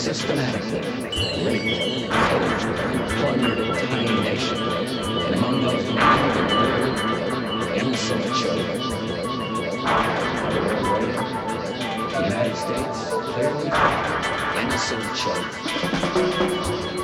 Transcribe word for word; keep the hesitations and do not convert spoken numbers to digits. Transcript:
systematically raped, pillaged, and plundered a tiny nation, and among those innocent children. The United States clearly innocent children.